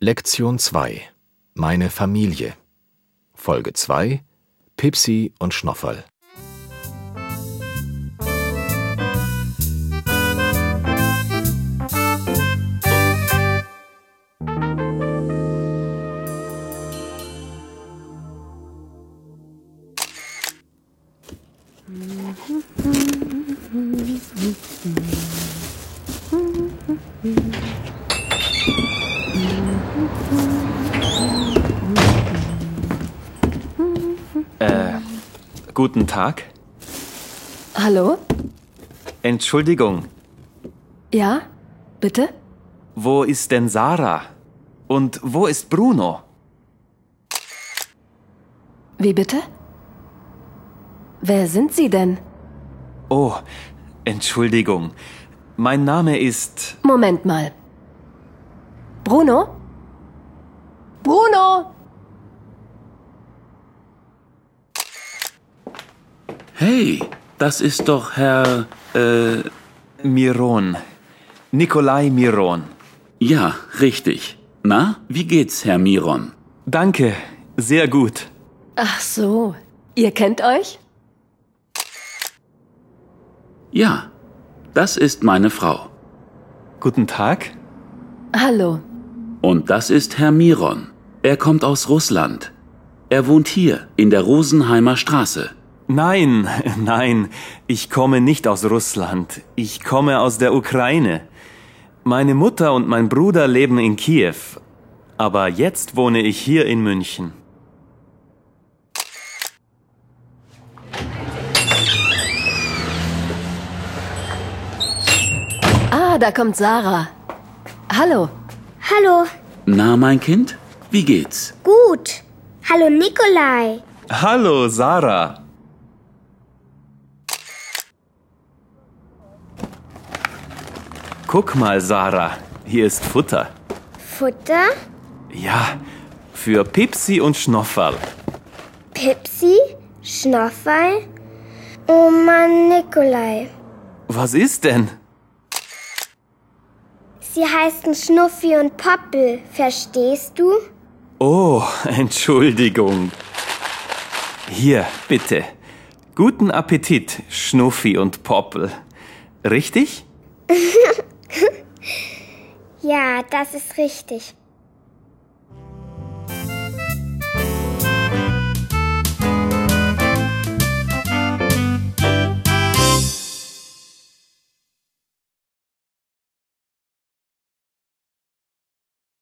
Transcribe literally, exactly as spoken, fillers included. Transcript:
Lektion zwei. Meine Familie. Folge zwei. Pipsi und Schnofferl. Äh, guten Tag. Hallo? Entschuldigung, Ja? Bitte? wo ist denn Sarah? Und wo ist Bruno? Wie bitte? Wer sind Sie denn? Oh, Entschuldigung. Mein Name ist... Moment mal. Bruno? Bruno! Hey, das ist doch Herr... Äh, Miron. Nikolai Miron. ja, richtig. Na, wie geht's, Herr Miron? Danke, sehr gut. Ach so. Ihr kennt euch? Ja, das ist meine Frau. Guten Tag. Hallo. Und das ist Herr Miron. Er kommt aus Russland. Er wohnt hier, in der Rosenheimer Straße. Nein, nein, ich komme nicht aus Russland. Ich komme aus der Ukraine. Meine Mutter und mein Bruder leben in Kiew. Aber jetzt wohne ich hier in München. Ah, da kommt Sarah. Hallo. Hallo, Na, mein Kind, wie geht's? gut. Hallo Nikolai. Hallo, Sarah. Guck mal, Sarah, hier ist Futter. Futter? Ja, für Pipsi und Schnofferl. Pipsi? Schnofferl? Oh Mann, Nikolai. Was ist denn? Sie heißen Schnuffi und Poppel, verstehst du? Oh, Entschuldigung. Hier, bitte. Guten Appetit, Schnuffi und Poppel. Richtig? Ja, das ist richtig.